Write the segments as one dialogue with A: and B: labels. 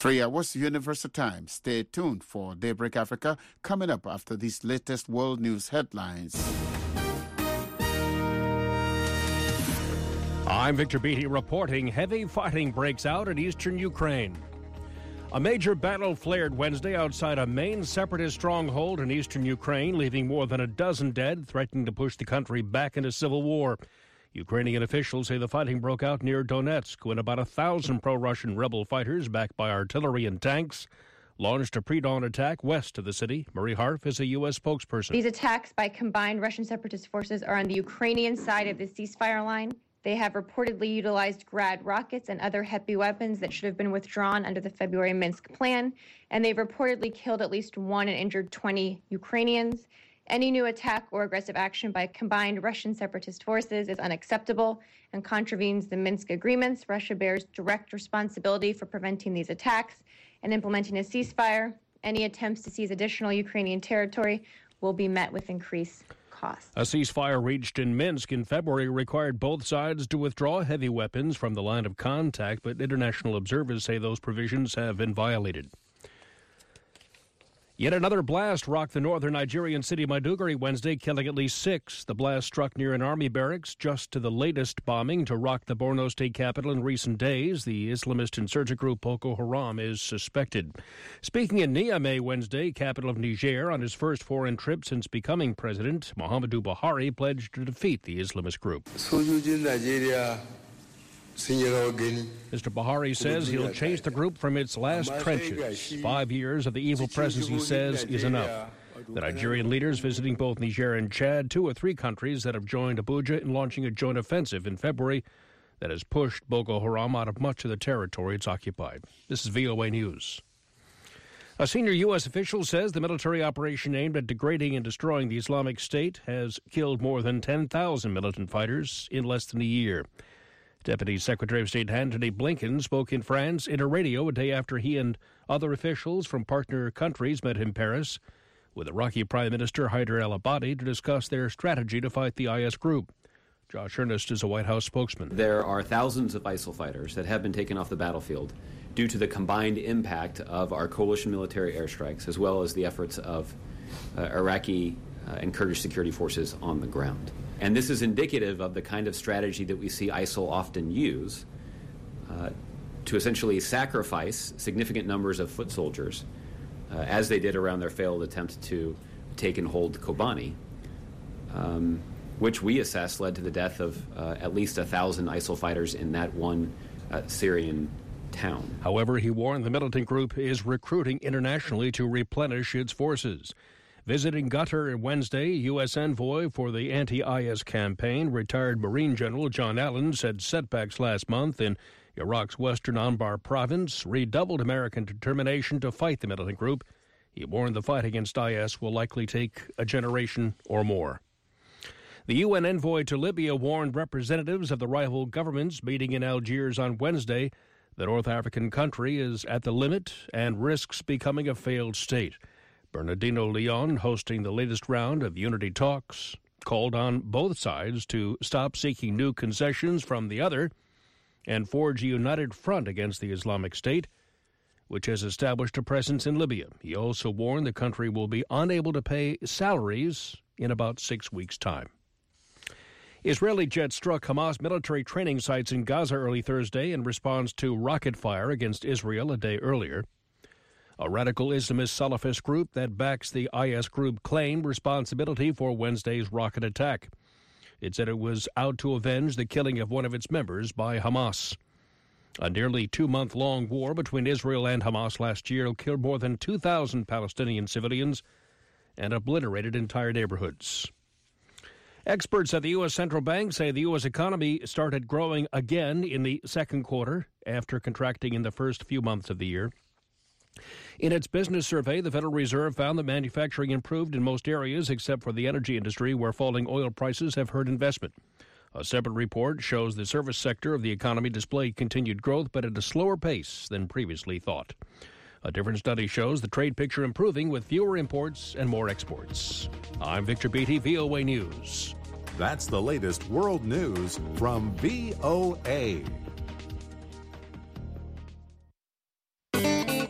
A: 3 hours Universal Time. Stay tuned for Daybreak Africa coming up after these latest world news headlines.
B: I'm Victor Beattie reporting heavy fighting breaks out in eastern Ukraine. A major battle flared Wednesday outside a main separatist stronghold in eastern Ukraine, leaving more than a dozen dead, threatening to push the country back into civil war. Ukrainian officials say the fighting broke out near Donetsk when about 1,000 pro-Russian rebel fighters, backed by artillery and tanks, launched a pre-dawn attack west of the city. Marie Harf is a U.S. spokesperson.
C: These attacks by combined Russian separatist forces are on the Ukrainian side of the ceasefire line. They have reportedly utilized Grad rockets and other heavy weapons that should have been withdrawn under the February Minsk plan, and they've reportedly killed at least 1 and injured 20 Ukrainians. Any new attack or aggressive action by combined Russian separatist forces is unacceptable and contravenes the Minsk agreements. Russia bears direct responsibility for preventing these attacks and implementing a ceasefire. Any attempts to seize additional Ukrainian territory will be met with increased costs.
B: A ceasefire reached in Minsk in February required both sides to withdraw heavy weapons from the line of contact, but international observers say those provisions have been violated. Yet another blast rocked the northern Nigerian city Maiduguri Wednesday, killing at least 6. The blast struck near an army barracks just to the latest bombing to rock the Borno state capital in recent days. The Islamist insurgent group Boko Haram is suspected. Speaking in Niamey Wednesday, capital of Niger, on his first foreign trip since becoming president, Muhammadu Buhari pledged to defeat the Islamist group. Mr. Buhari says he'll chase the group from its last trenches. 5 years of the evil presence, he says, is enough. The Nigerian leaders visiting both Niger and Chad, 2 or 3 countries that have joined Abuja in launching a joint offensive in February that has pushed Boko Haram out of much of the territory it's occupied. This is VOA News. A senior U.S. official says the military operation aimed at degrading and destroying the Islamic State has killed more than 10,000 militant fighters in less than a year. Deputy Secretary of State Antony Blinken spoke in France Interradio a day after he and other officials from partner countries met in Paris with Iraqi Prime Minister Haider al-Abadi to discuss their strategy to fight the IS group. Josh Earnest is a White House spokesman.
D: There are thousands of ISIL fighters that have been taken off the battlefield due to the combined impact of our coalition military airstrikes as well as the efforts of Iraqi and Kurdish security forces on the ground. And this is indicative of the kind of strategy that we see ISIL often use to essentially sacrifice significant numbers of foot soldiers, as they did around their failed attempt to take and hold Kobani, which we assess led to the death of at least 1,000 ISIL fighters in that one Syrian town.
B: However, he warned the militant group is recruiting internationally to replenish its forces. Visiting Qatar Wednesday, U.S. envoy for the anti-IS campaign, retired Marine General John Allen, said setbacks last month in Iraq's western Anbar province redoubled American determination to fight the militant group. He warned the fight against IS will likely take a generation or more. The UN envoy to Libya warned representatives of the rival governments meeting in Algiers on Wednesday the North African country is at the limit and risks becoming a failed state. Bernardino Leon, hosting the latest round of unity talks, called on both sides to stop seeking new concessions from the other and forge a united front against the Islamic State, which has established a presence in Libya. He also warned the country will be unable to pay salaries in about 6 weeks' time. Israeli jets struck Hamas military training sites in Gaza early Thursday in response to rocket fire against Israel a day earlier. A radical Islamist Salafist group that backs the IS group claimed responsibility for Wednesday's rocket attack. It said it was out to avenge the killing of one of its members by Hamas. A nearly 2-month-long war between Israel and Hamas last year killed more than 2,000 Palestinian civilians and obliterated entire neighborhoods. Experts at the U.S. Central Bank say the U.S. economy started growing again in the second quarter after contracting in the first few months of the year. In its business survey, the Federal Reserve found that manufacturing improved in most areas except for the energy industry, where falling oil prices have hurt investment. A separate report shows the service sector of the economy displayed continued growth, but at a slower pace than previously thought. A different study shows the trade picture improving with fewer imports and more exports. I'm Victor Beattie, VOA News.
E: That's the latest world news from VOA.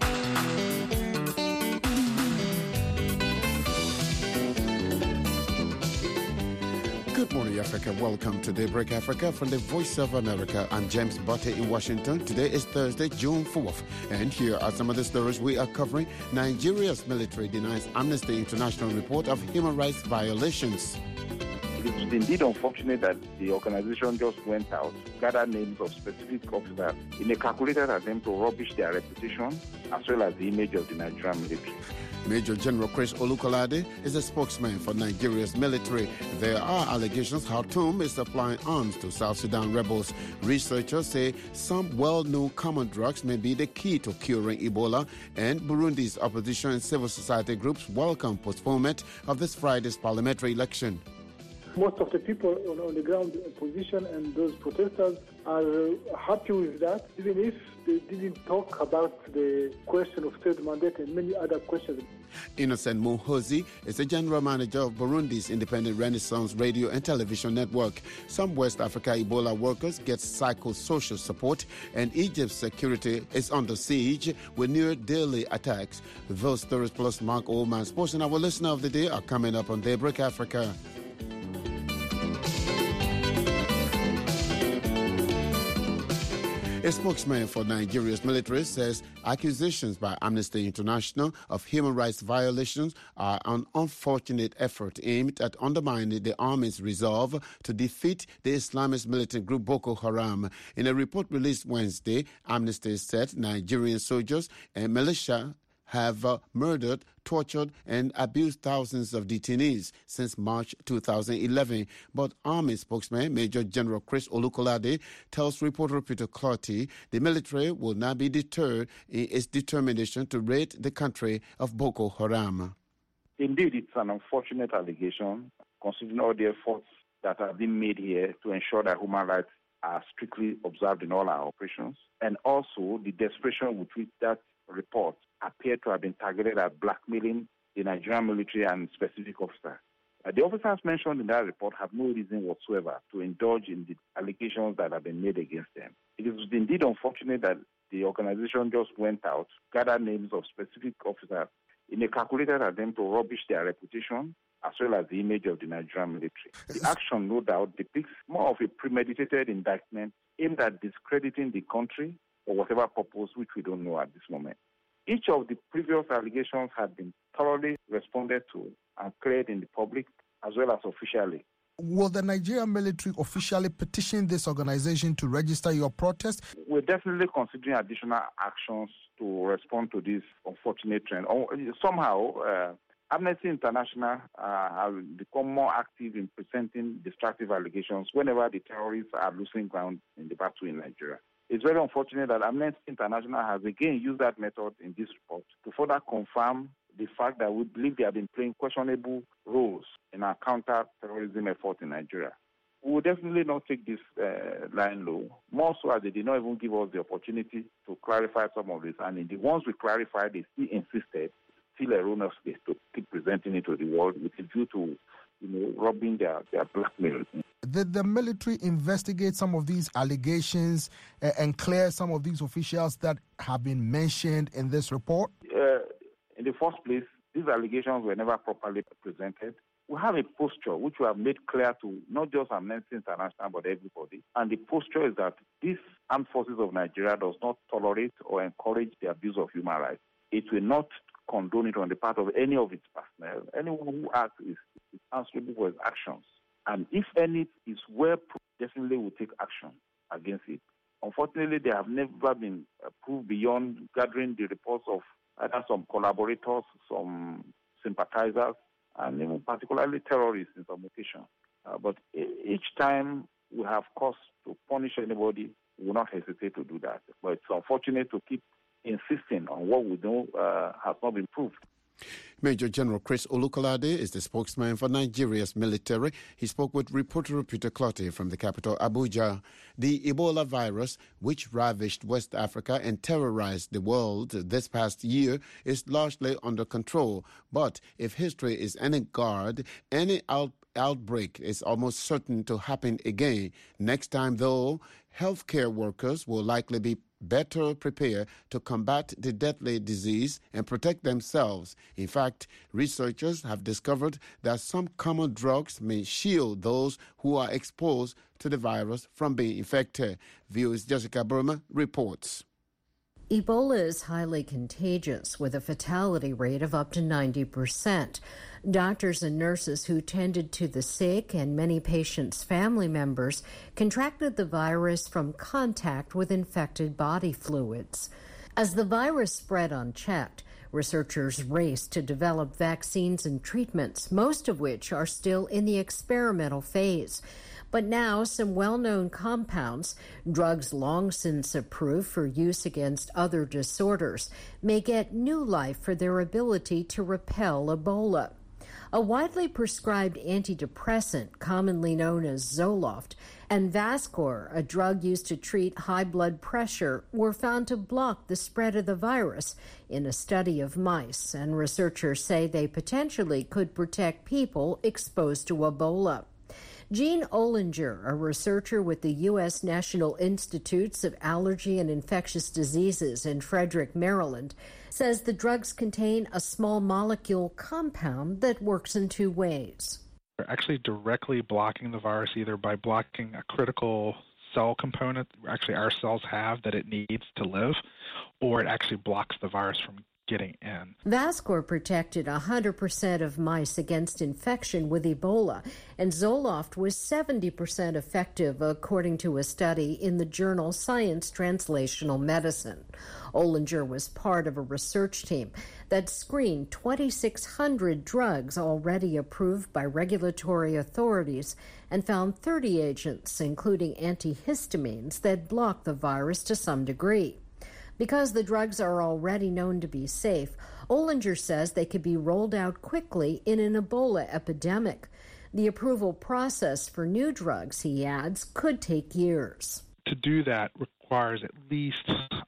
A: Africa. Welcome to Daybreak Africa from the Voice of America. I'm James Butte in Washington. Today is Thursday, June 4th. And here are some of the stories we are covering. Nigeria's military denies Amnesty International report of human rights violations.
F: It is indeed unfortunate that the organization just went out, gathered names of specific officers in a calculated attempt to rubbish their reputation as well as the image of the Nigerian military.
A: Major General Chris Olukolade is a spokesman for Nigeria's military. There are allegations Khartoum is supplying arms to South Sudan rebels. Researchers say some well-known common drugs may be the key to curing Ebola, and Burundi's opposition and civil society groups welcome postponement of this Friday's parliamentary election.
G: Most of the people on the ground position and those protesters are happy with that, even if they didn't talk about the question of third mandate and many other questions.
A: Innocent Muhozi is the general manager of Burundi's independent Renaissance radio and television network. Some West Africa Ebola workers get psychosocial support, and Egypt's security is under siege with near daily attacks. Those stories plus Mark Oldman Sports and our listener of the day are coming up on Daybreak Africa. A spokesman for Nigeria's military says accusations by Amnesty International of human rights violations are an unfortunate effort aimed at undermining the army's resolve to defeat the Islamist militant group Boko Haram. In a report released Wednesday, Amnesty said Nigerian soldiers and militia have murdered, tortured, and abused thousands of detainees since March 2011. But Army spokesman Major General Chris Olukolade tells reporter Peter Clotty the military will not be deterred in its determination to rid the country of Boko Haram.
F: Indeed, it's an unfortunate allegation, considering all the efforts that have been made here to ensure that human rights are strictly observed in all our operations, and also the desperation with which that report appeared to have been targeted at blackmailing the Nigerian military and specific officers. The officers mentioned in that report have no reason whatsoever to indulge in the allegations that have been made against them. It is indeed unfortunate that the organization just went out, gathered names of specific officers in a calculated attempt to rubbish their reputation as well as the image of the Nigerian military. The action, no doubt, depicts more of a premeditated indictment aimed at discrediting the country for whatever purpose, which we don't know at this moment. Each of the previous allegations had been thoroughly responded to and cleared in the public as well as officially.
H: Will the Nigerian military officially petition this organization to register your protest?
F: We're definitely considering additional actions to respond to this unfortunate trend. Somehow, Amnesty International has become more active in presenting destructive allegations whenever the terrorists are losing ground in the battle in Nigeria. It's very unfortunate that Amnesty International has again used that method in this report to further confirm the fact that we believe they have been playing questionable roles in our counter-terrorism effort in Nigeria. We will definitely not take this line low, more so as they did not even give us the opportunity to clarify some of this. And in the ones we clarified, they still insisted, still erroneously, to keep presenting it to the world with a view to robbing their blackmail.
H: Did the military investigate some of these allegations and clear some of these officials that have been mentioned in this report?
F: In the first place, these allegations were never properly presented. We have a posture which we have made clear to not just Amnesty International but everybody. And the posture is that this armed forces of Nigeria does not tolerate or encourage the abuse of human rights. It will not condone it on the part of any of its personnel. Anyone who acts is answerable for his actions. And if any is well proved, definitely will take action against it. Unfortunately, they have never been proved beyond gathering the reports of either some collaborators, some sympathizers, and even particularly terrorists in some occasions. But each time we have cause to punish anybody, we will not hesitate to do that. But it's unfortunate to keep insisting on what we know has not been proved.
A: Major General Chris Olukolade is the spokesman for Nigeria's military. He spoke with reporter Peter Clotty from the capital, Abuja. The Ebola virus, which ravaged West Africa and terrorized the world this past year, is largely under control. But if history is any guide, any outbreak is almost certain to happen again. Next time, though, healthcare workers will likely be better prepare to combat the deadly disease and protect themselves. In fact, researchers have discovered that some common drugs may shield those who are exposed to the virus from being infected. VOA's Jessica Burma reports.
I: Ebola is highly contagious with a fatality rate of up to 90%. Doctors and nurses who tended to the sick and many patients' family members contracted the virus from contact with infected body fluids. As the virus spread unchecked, researchers raced to develop vaccines and treatments, most of which are still in the experimental phase. But now some well-known compounds, drugs long since approved for use against other disorders, may get new life for their ability to repel Ebola. A widely prescribed antidepressant, commonly known as Zoloft, and Vascor, a drug used to treat high blood pressure, were found to block the spread of the virus in a study of mice, and researchers say they potentially could protect people exposed to Ebola. Jean Ollinger, a researcher with the U.S. National Institutes of Allergy and Infectious Diseases in Frederick, Maryland, says the drugs contain a small molecule compound that works in two ways.
J: They're actually directly blocking the virus either by blocking a critical cell component actually our cells have that it needs to live, or it actually blocks the virus from getting in.
I: Vascor protected 100% of mice against infection with Ebola, and Zoloft was 70% effective, according to a study in the journal Science Translational Medicine. Ollinger was part of a research team that screened 2,600 drugs already approved by regulatory authorities and found 30 agents, including antihistamines, that block the virus to some degree. Because the drugs are already known to be safe, Ollinger says they could be rolled out quickly in an Ebola epidemic. The approval process for new drugs, he adds, could take years.
J: To do that requires at least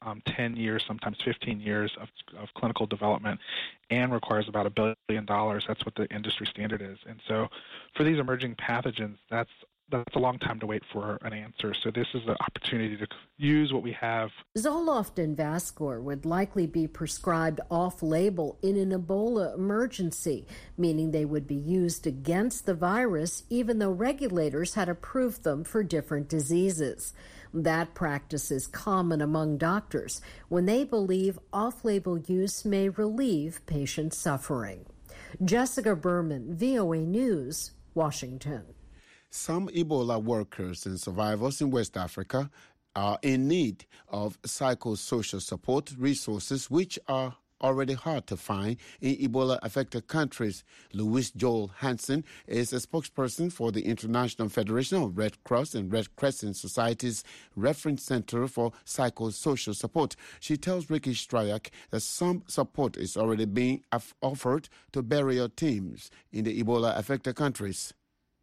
J: 10 years, sometimes 15 years of clinical development, and requires about $1 billion. That's what the industry standard is. And so for these emerging pathogens, that's a long time to wait for an answer. So this is an opportunity to use what we have.
I: Zoloft and Vascor would likely be prescribed off-label in an Ebola emergency, meaning they would be used against the virus even though regulators had approved them for different diseases. That practice is common among doctors when they believe off-label use may relieve patient suffering. Jessica Berman, VOA News, Washington.
A: Some Ebola workers and survivors in West Africa are in need of psychosocial support resources, which are already hard to find in Ebola-affected countries. Louise Joel Hansen is a spokesperson for the International Federation of Red Cross and Red Crescent Societies Reference Center for Psychosocial Support. She tells Ricky Strayak that some support is already being offered to burial teams in the Ebola-affected countries.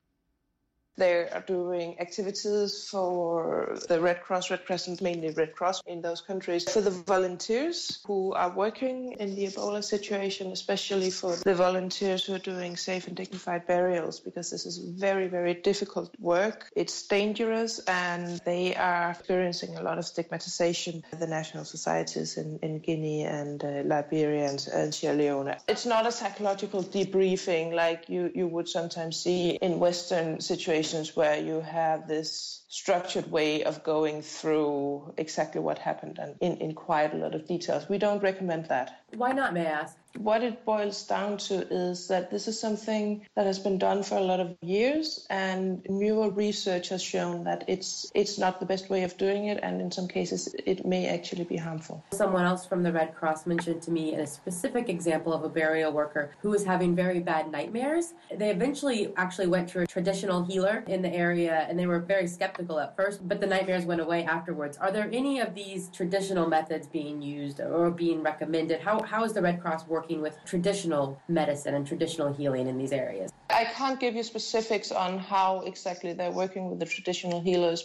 K: They are doing activities for the Red Cross, Red Crescent, mainly Red Cross in those countries, for the volunteers who are working in the Ebola situation, especially for the volunteers who are doing safe and dignified burials, because this is very, very difficult work. It's dangerous, and they are experiencing a lot of stigmatization in the national societies in Guinea and Liberia and Sierra Leone. It's not a psychological debriefing like you would sometimes see in Western situations, where you have this structured way of going through exactly what happened and in quite a lot of details. We don't recommend that.
L: Why not, may I ask?
K: What it boils down to is that this is something that has been done for a lot of years, and newer research has shown that it's not the best way of doing it, and in some cases it may actually be harmful.
L: Someone else from the Red Cross mentioned to me a specific example of a burial worker who was having very bad nightmares. They eventually actually went to a traditional healer in the area, and they were very skeptical at first, but the nightmares went away afterwards. Are there any of these traditional methods being used or being recommended? How is the Red Cross working with traditional medicine and traditional healing in these areas?
K: I can't give you specifics on how exactly they're working with the traditional healers, but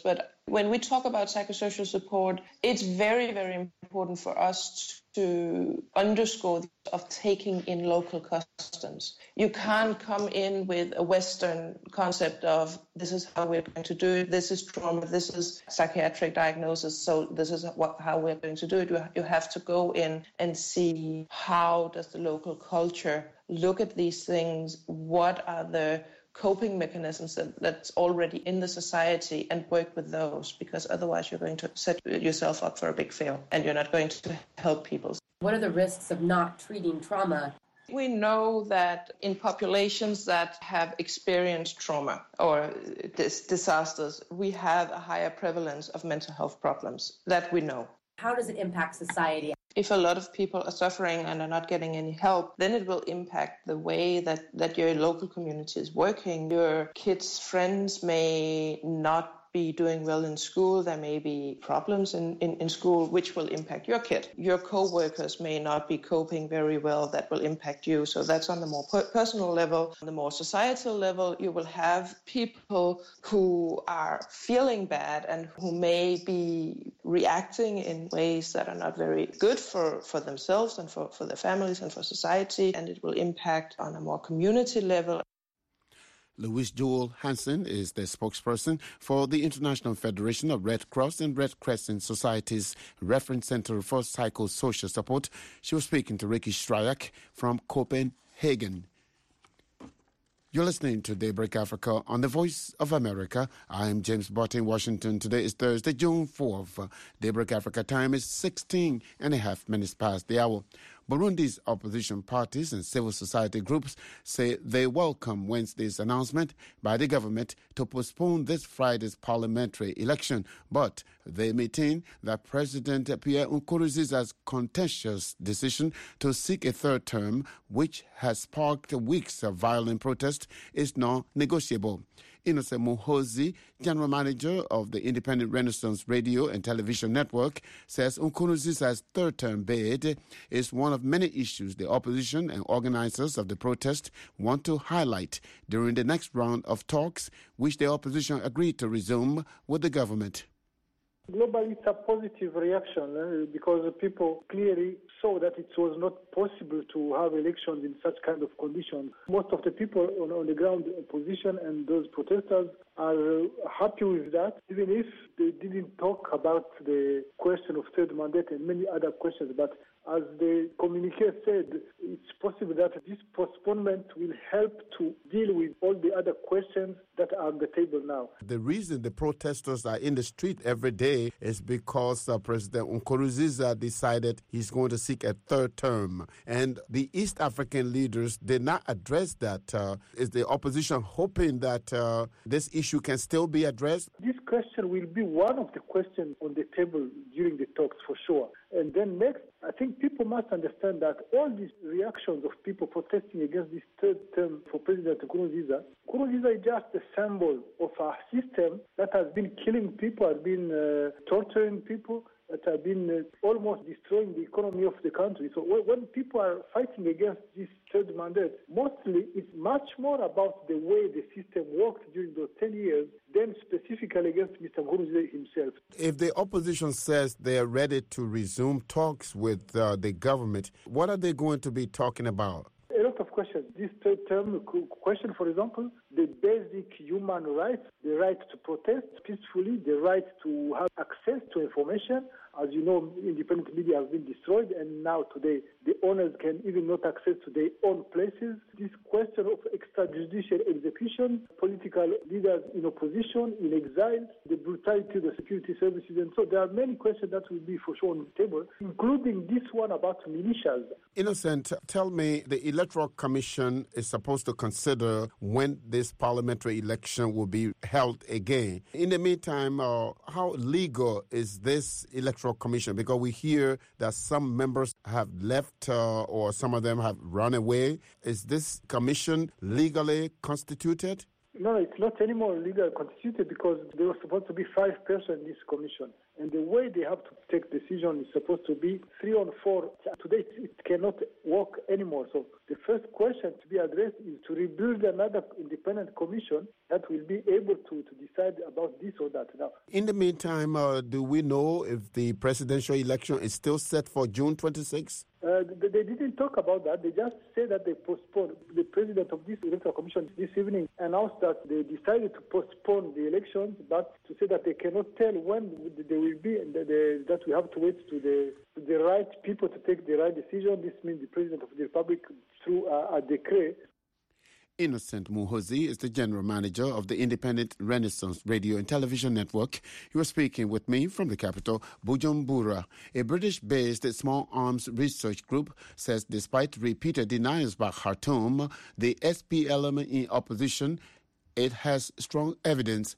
K: When we talk about psychosocial support, it's very, very important for us to underscore of taking in local customs. You can't come in with a Western concept of this is how we're going to do it, this is trauma, this is psychiatric diagnosis, so this is how we're going to do it. You have to go in and see how does the local culture look at these things, what are the coping mechanisms that's already in the society, and work with those, because otherwise you're going to set yourself up for a big fail and you're not going to help people.
L: What are the risks of not treating trauma?
K: We know that in populations that have experienced trauma or disasters, we have a higher prevalence of mental health problems. That we know.
L: How does it impact society?
K: If a lot of people are suffering and are not getting any help, then it will impact the way that your local community is working. Your kids' friends may not be doing well in school. There may be problems in school which will impact your kid. Your co-workers may not be coping very well. That will impact you. So that's on the more personal level. On the more societal level, you will have people who are feeling bad and who may be reacting in ways that are not very good for themselves and for their families and for society. And it will impact on a more community level.
A: Louise Joel Hansen is the spokesperson for the International Federation of Red Cross and Red Crescent Societies Reference Center for Psychosocial Support. She was speaking to Ricky Stryak from Copenhagen. You're listening to Daybreak Africa on the Voice of America. I'm James Bott in Washington. Today is Thursday, June 4th. Daybreak Africa time is 16 and a half minutes past the hour. Burundi's opposition parties and civil society groups say they welcome Wednesday's announcement by the government to postpone this Friday's parliamentary election, but they maintain that President Pierre Nkurunziza's contentious decision to seek a third term, which has sparked weeks of violent protest, is non-negotiable. Innocent Muhozi, general manager of the Independent Renaissance Radio and Television Network, says Nkurunziza's third-term bid is one of many issues the opposition and organizers of the protest want to highlight during the next round of talks, which the opposition agreed to resume with the government.
G: Globally, it's a positive reaction because people clearly saw that it was not possible to have elections in such kind of conditions. Most of the people on the ground opposition and those protesters are happy with that, even if they didn't talk about the question of third mandate and many other questions. But as the communiqué said, it's possible that this postponement will help to deal with all the other questions that are on the table now.
A: The reason the protesters are in the street every day is because President Nkurunziza decided he's going to seek a third term. And the East African leaders did not address that. Is the opposition hoping that this issue can still be addressed?
G: This question will be one of the questions on the table during the talks for sure. And then next, I think people must understand that all these reactions of people protesting against this third term for President Nkurunziza is just a symbol of a system that has been killing people, has been torturing people, that have been almost destroying the economy of the country. So when people are fighting against this third mandate, mostly it's much more about the way the system worked during those 10 years than specifically against Mr. Nkurunziza himself.
A: If the opposition says they are ready to resume talks with the government, what are they going to be talking about?
G: A lot of questions. This third term question, for example, the basic human rights, the right to protest peacefully, the right to have access to information. As you know, independent media has been destroyed, and now today the owners can even not access to their own places. This question of extrajudicial execution, political leaders in opposition, in exile, the brutality of the security services, and so there are many questions that will be for sure on the table, including this one about militias.
A: Innocent, tell me, the Electoral Commission is supposed to consider when this parliamentary election will be held again. In the meantime, how legal is this Electoral Commission? Because we hear that some members have left or some of them have run away. Is this commission legally constituted?
G: No, it's not anymore legally constituted because there was supposed to be 5 persons in this commission. And the way they have to take decision is supposed to be 3 on 4. Today it cannot work anymore. So the first question to be addressed is to rebuild another independent commission that will be able to decide about this or that. Now,
A: in the meantime, do we know if the presidential election is still set for June 26?
G: They didn't talk about that. They just said that they postponed. The president of this electoral commission this evening announced that they decided to postpone the elections, but to say that they cannot tell when they will be, and that we have to wait to the right people to take the right decision. This means the president of the republic through a decree.
A: Innocent Muhozi is the general manager of the Independent Renaissance Radio and Television Network. He was speaking with me from the capital, Bujumbura. A British-based small arms research group says despite repeated denials by Khartoum, the SPLM in opposition, it has strong evidence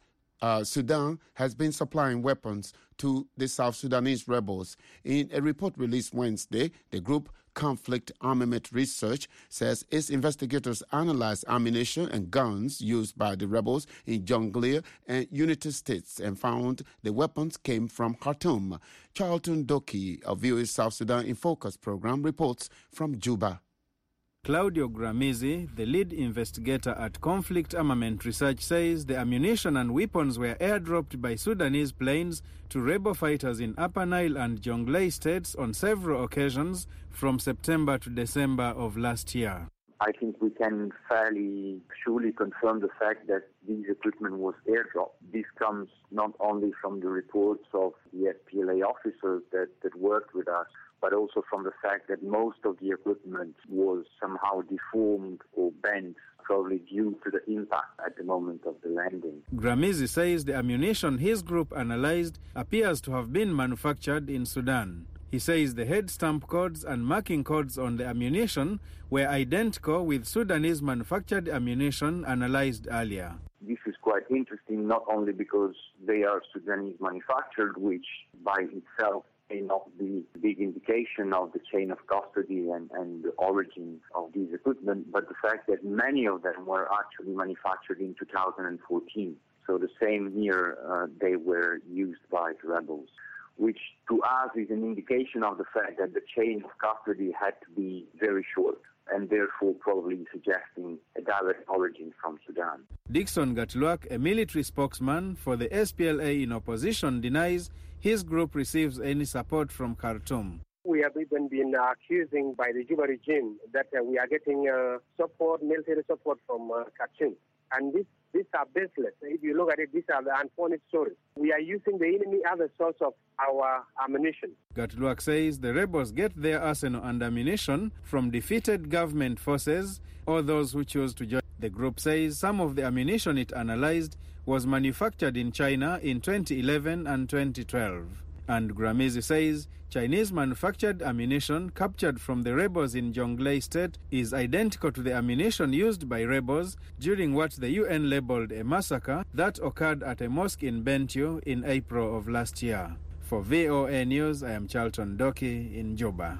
A: Sudan has been supplying weapons to the South Sudanese rebels. In a report released Wednesday, the group Conflict Armament Research says its investigators analyzed ammunition and guns used by the rebels in Jonglei and Unity States and found the weapons came from Khartoum. Charlton Doki of VOA's South Sudan in Focus program reports from Juba.
M: Claudio Gramizi, the lead investigator at Conflict Armament Research, says the ammunition and weapons were airdropped by Sudanese planes to rebel fighters in Upper Nile and Jonglei states on several occasions from September to December of last year.
N: I think we can fairly surely confirm the fact that this equipment was airdropped. This comes not only from the reports of the SPLA officers that worked with us, but also from the fact that most of the equipment was somehow deformed or bent, probably due to the impact at the moment of the landing.
M: Gramizi says the ammunition his group analyzed appears to have been manufactured in Sudan. He says the head stamp codes and marking codes on the ammunition were identical with Sudanese manufactured ammunition analyzed earlier.
N: This is quite interesting, not only because they are Sudanese manufactured, which by itself may not be a big indication of the chain of custody and the origin of these equipment, but the fact that many of them were actually manufactured in 2014. So the same year they were used by the rebels, which to us is an indication of the fact that the chain of custody had to be very short, and therefore probably suggesting a direct origin from Sudan.
M: Dixon Gatluak, a military spokesman for the SPLA in opposition, denies his group receives any support from Khartoum.
O: We have even been accusing by the Juba regime that we are getting support, military support from Khartoum. And these are baseless. If you look at it, these are the unfounded stories. We are using the enemy as a source of our ammunition.
M: Gatluak says the rebels get their arsenal and ammunition from defeated government forces or those who choose to join. The group says some of the ammunition it analyzed was manufactured in China in 2011 and 2012. And Gramizi says Chinese manufactured ammunition captured from the rebels in Jonglei State is identical to the ammunition used by rebels during what the UN labeled a massacre that occurred at a mosque in Bentiu in April of last year. For VOA News, I am Charlton Doki in Juba.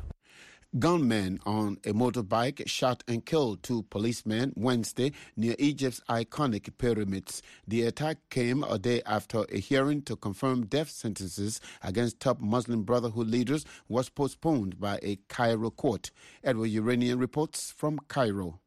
A: Gunmen on a motorbike shot and killed two policemen Wednesday near Egypt's iconic pyramids. The attack came a day after a hearing to confirm death sentences against top Muslim Brotherhood leaders was postponed by a Cairo court. Edward Uranian reports from Cairo.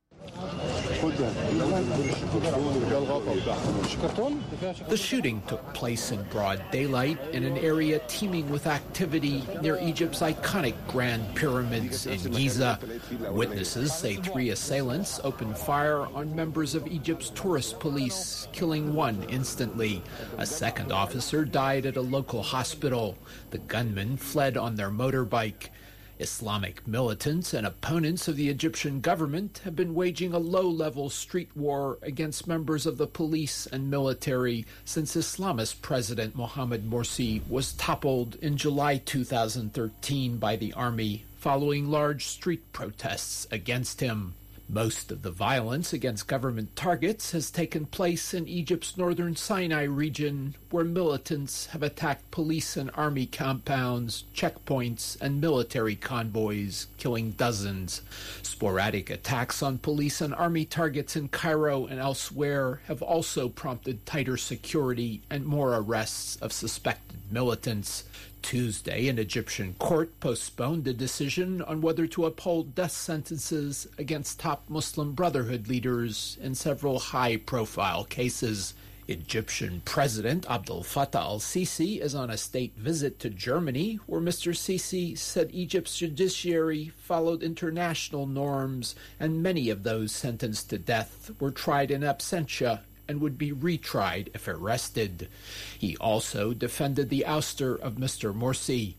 P: The shooting took place in broad daylight in an area teeming with activity near Egypt's iconic Grand Pyramids in Giza. Witnesses say three assailants opened fire on members of Egypt's tourist police, killing one instantly. A second officer died at a local hospital. The gunmen fled on their motorbike. Islamic militants and opponents of the Egyptian government have been waging a low-level street war against members of the police and military since Islamist President Mohamed Morsi was toppled in July 2013 by the army following large street protests against him. Most of the violence against government targets has taken place in Egypt's northern Sinai region, where militants have attacked police and army compounds, checkpoints, and military convoys, killing dozens. Sporadic attacks on police and army targets in Cairo and elsewhere have also prompted tighter security and more arrests of suspected militants. Tuesday, an Egyptian court postponed a decision on whether to uphold death sentences against top Muslim Brotherhood leaders in several high-profile cases. Egyptian President Abdel Fattah al-Sisi is on a state visit to Germany, where Mr. Sisi said Egypt's judiciary followed international norms, and many of those sentenced to death were tried in absentia and would be retried if arrested. He also defended the ouster of Mr. Morsi.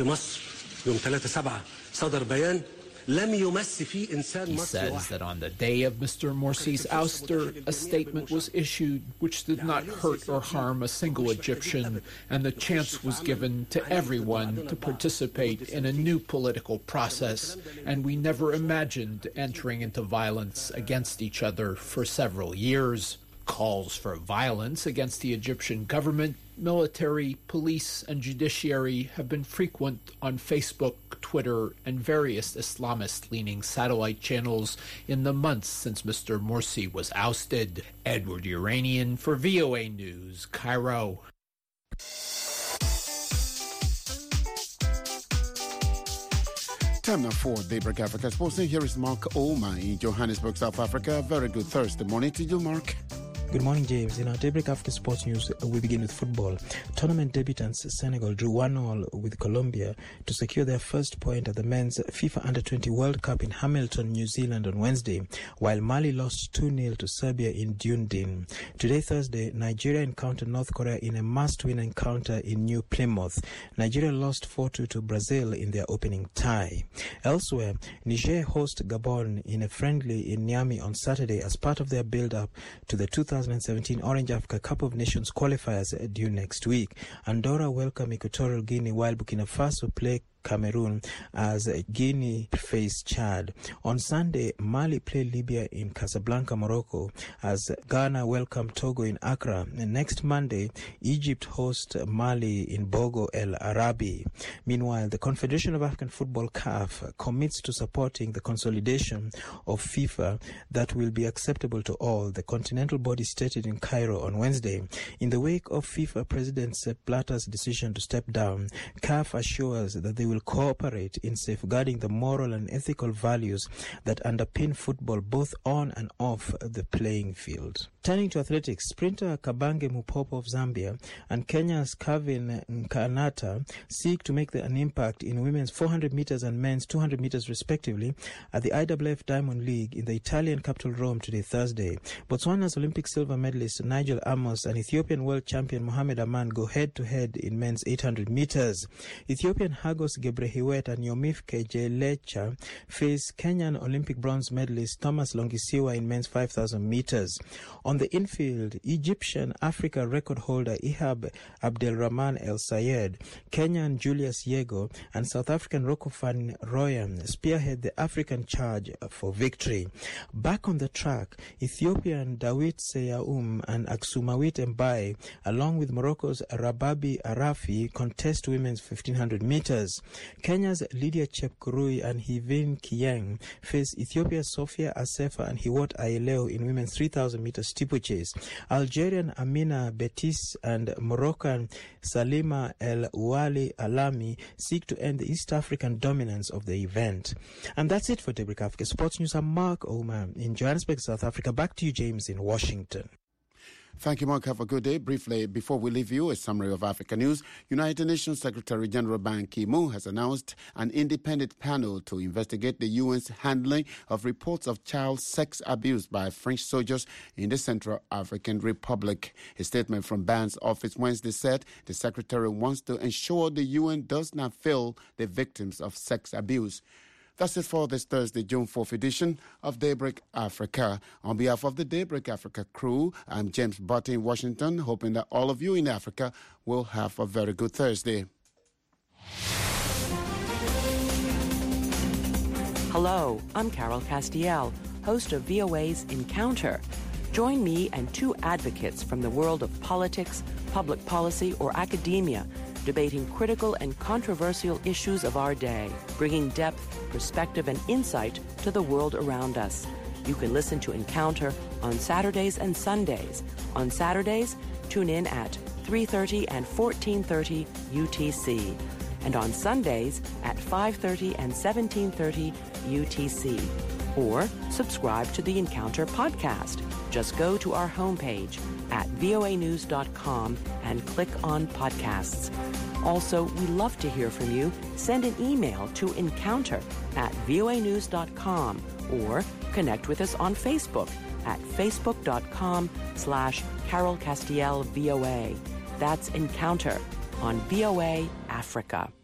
P: He says that on the day of Mr. Morsi's ouster, a statement was issued which did not hurt or harm a single Egyptian, and the chance was given to everyone to participate in a new political process, and we never imagined entering into violence against each other for several years. Calls for violence against the Egyptian government, military, police, and judiciary have been frequent on Facebook, Twitter, and various Islamist-leaning satellite channels in the months since Mr. Morsi was ousted. Edward Uranian for VOA News, Cairo.
A: Time now for Daybreak Africa Sports. Here is Mark Ouma in Johannesburg, South Africa. Very good Thursday morning to you, Mark.
Q: Good morning, James. In our Daybreak Africa Sports News, we begin with football. Tournament debutants Senegal drew 1-1 with Colombia to secure their first point at the men's FIFA Under-20 World Cup in Hamilton, New Zealand on Wednesday, while Mali lost 2-0 to Serbia in Dunedin. Today, Thursday, Nigeria encountered North Korea in a must-win encounter in New Plymouth. Nigeria lost 4-2 to Brazil in their opening tie. Elsewhere, Niger host Gabon in a friendly in Niamey on Saturday as part of their build-up to the 2017 Orange Africa Cup of Nations qualifiers due next week. Andorra welcome Equatorial Guinea, while Burkina Faso play Cameroon as Guinea face Chad. On Sunday, Mali play Libya in Casablanca, Morocco, as Ghana welcome Togo in Accra. And next Monday, Egypt host Mali in Bogo El Arabi. Meanwhile, the Confederation of African Football, CAF, commits to supporting the consolidation of FIFA that will be acceptable to all, the continental body stated in Cairo on Wednesday. In the wake of FIFA President Sepp Blatter's decision to step down, CAF assures that they will cooperate in safeguarding the moral and ethical values that underpin football both on and off the playing field. Turning to athletics, sprinter Kabange Mupopo of Zambia and Kenya's Kevin Nkanata seek to make an impact in women's 400 meters and men's 200 meters respectively at the IAAF Diamond League in the Italian capital Rome today, Thursday. Botswana's Olympic silver medalist Nigel Amos and Ethiopian world champion Mohamed Aman go head-to-head in men's 800 meters. Ethiopian Hagos Gebrehiwet and Yomif Kejelecha face Kenyan Olympic bronze medalist Thomas Longisiwa in men's 5,000 meters. On the infield, Egyptian Africa record holder Ihab Abdelrahman El Sayed, Kenyan Julius Yego, and South African Rocco van Rooyen spearhead the African charge for victory. Back on the track, Ethiopian Dawit Seyaum and Aksumawit Mbaye, along with Morocco's Rababi Arafi, contest women's 1,500 meters. Kenya's Lydia Chepkurui and Hivin Kiyeng face Ethiopia's Sofia Asefa and Hiwot Ayeleo in women's 3,000 meter steeplechase. Algerian Amina Betis and Moroccan Salima El Ouali Alami seek to end the East African dominance of the event. And that's it for Daybreak Africa Sports News. I'm Mark Oman in Johannesburg, South Africa. Back to you, James, in Washington.
A: Thank you, Mark. Have a good day. Briefly, before we leave you, a summary of Africa news. United Nations Secretary General Ban Ki-moon has announced an independent panel to investigate the UN's handling of reports of child sex abuse by French soldiers in the Central African Republic. A statement from Ban's office Wednesday said the secretary wants to ensure the UN does not fail the victims of sex abuse. That's it for this Thursday, June 4th edition of Daybreak Africa. On behalf of the Daybreak Africa crew, I'm James Butt in Washington, hoping that all of you in Africa will have a very good Thursday.
R: Hello, I'm Carol Castiel, host of VOA's Encounter. Join me and two advocates from the world of politics, public policy, or academia, debating critical and controversial issues of our day, bringing depth, perspective, and insight to the world around us. You can listen to Encounter on Saturdays and Sundays. On Saturdays, tune in at 3:30 and 14:30 UTC. And on Sundays at 5:30 and 17:30 UTC. or subscribe to the Encounter podcast. Just go to our homepage at voanews.com and click on podcasts. Also, we love to hear from you. Send an email to encounter@voanews.com or connect with us on Facebook at facebook.com/Carol Castiel VOA. That's Encounter on VOA Africa.